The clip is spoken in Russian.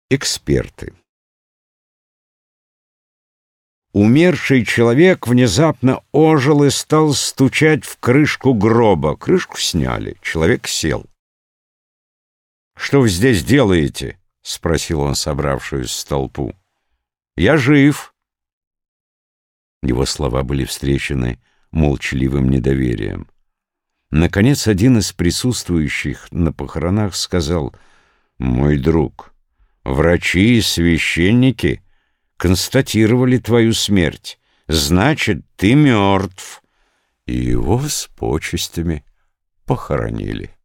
Эксперты. Умерший человек внезапно ожил и стал стучать в крышку гроба. Крышку сняли, человек сел. «Что вы здесь делаете?» — спросил он собравшуюся толпу. «Я жив». Его слова были встречены молчаливым недоверием. Наконец, один из присутствующих на похоронах сказал: «Мой друг, врачи и священники констатировали твою смерть. Значит, ты мертв». И его с почестями похоронили.